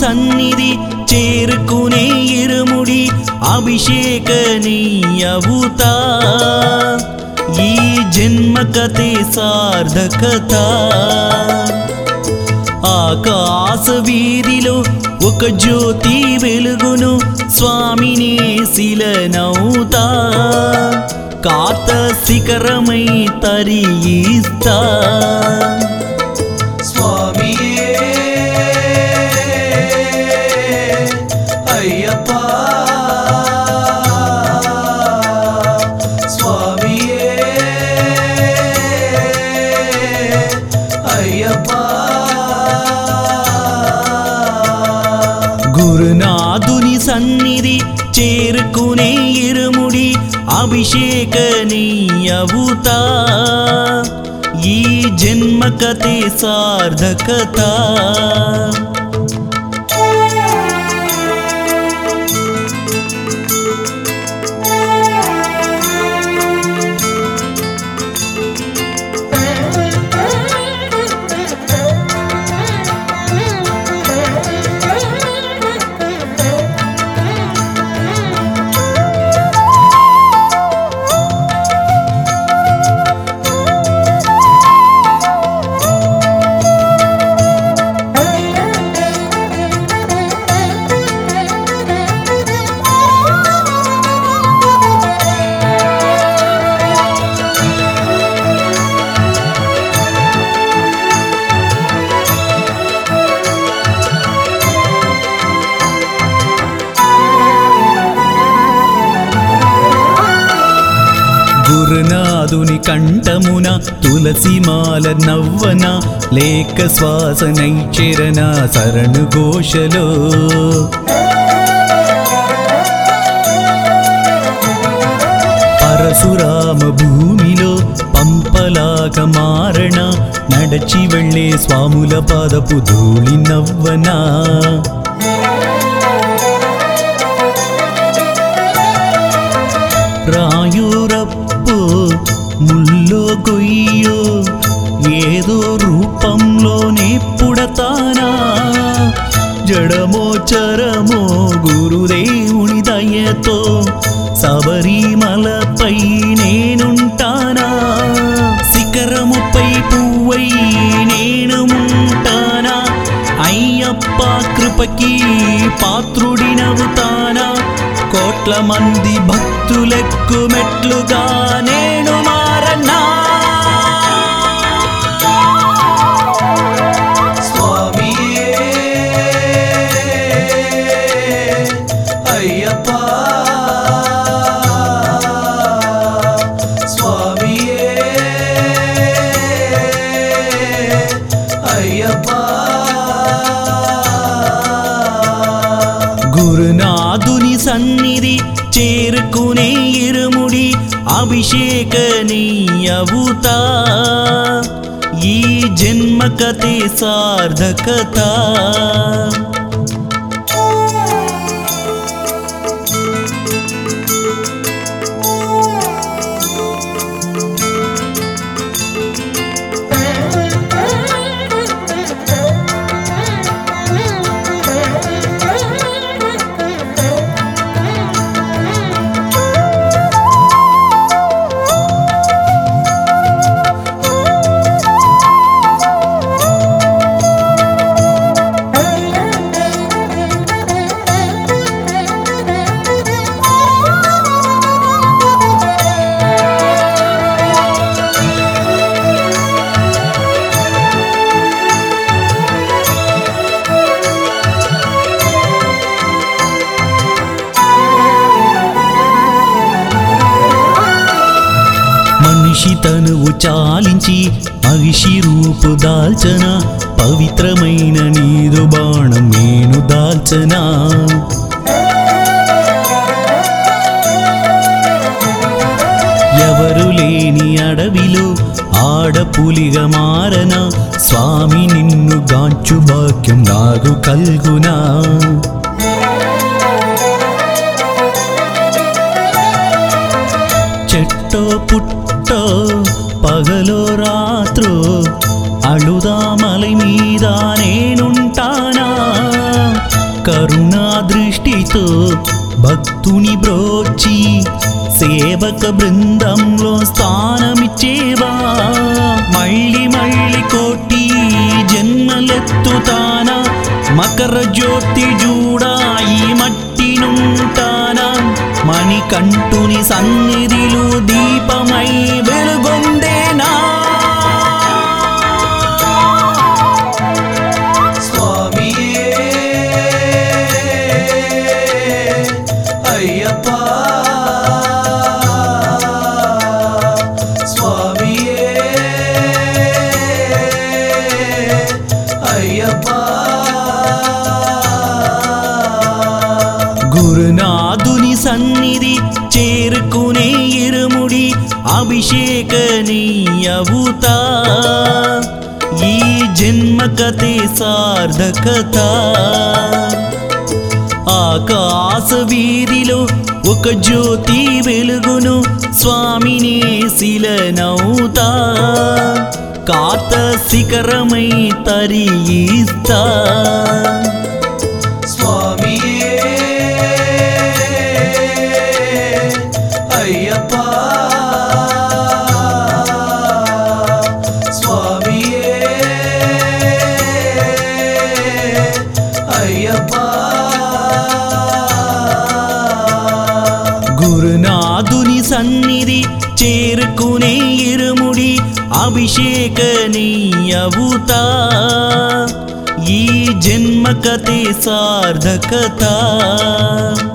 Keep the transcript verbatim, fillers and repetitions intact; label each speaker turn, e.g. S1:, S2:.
S1: సన్నిధి చేరుకునే ఇరుముడి అభిషేకనీయవుతా ఈ జన్మకతే సార్థకత ఆకాశ వీధిలో ఒక జ్యోతి వెలుగును స్వామిని శిలనౌతా కాత శిఖరమై తరియిస్తా
S2: స్వామియే అయ్యప్ప స్వామియే అయ్యప్ప
S1: గురునాథుని సన్నిధి చేరుకునే ఇరుముడి అభిషేకనీయవుతా ఈ జన్మకతే సార్థకత గురునాథుని కంఠమున తులసిమాల నవ్వన లేక శ్వాసనైచెరన శరణు ఘోషలో పరశురామ భూమిలో పంపలాక మారణ నడచి వెళ్ళే స్వాముల పాదపు ధూళి నవ్వనా రాయురప్పు ముల్లో గొయ్యో ఏదో రూపంలోనే పుడతానా జడమో చరమో గురుదేవుని దయతో శబరిమలపై నేనుంటానా శిఖరముపై పువ్వై నేను ఉంటానా అయ్యప్ప కృపకి పాత్రుడినవుతానా కోట్ల మంది భక్తులెక్కు మెట్లుగా నేను మారన్నా
S2: స్వామియే అయ్యప్ప స్వామియే అయ్యప్ప
S1: గురునాథుని సన్నిధి చేరుకునే ఇరుముడి అభిషేకనీయవుతా ఈ జన్మకతే సార్థకత మనిషి తనువు చాలించి మహిషి రూపు దాల్చన పవిత్రమైన నీరు బాణం నేను దాల్చనా ఎవరు లేని అడవిలో ఆడపులిగా మారన స్వామి నిన్ను గాంచు భాగ్యం నాకు కల్గునా చెట్టో పుట్టో పగలో రాత్రో అడుదామలై మీద నేనుంటానా కరుణా దృష్టితో భక్తుని బ్రోచి సేవక బృందంలో స్థానమిచ్చేవా మళ్ళీ మళ్ళీ కోటి జన్మలెత్తుతానా మకర జ్యోతి జూడాయి మట్టి నుంటానా మణికంఠుని సన్నిధిలో దీపమై వెలుగొందేనా
S2: స్వామియే అయ్యప్ప స్వామియే అయ్యప్ప
S1: గురునాథుని సన్నిధి చేరుకునే ఇరుముడి అభిషేకనీయవుతా ఈ జన్మకతే సార్థకత ఆకాశ వీధిలో ఒక జ్యోతి వెలుగును స్వామిని శిలనౌతా కాత శిఖరమై తరిగిస్తా
S2: స్వామియే అయ్యప్ప స్వామియే అయ్యప్ప
S1: గురునాథుని సన్నిధి చేరుకునే ఇరుముడి అభిషేకనీయవుతా ఈ జన్మకతే సార్థకత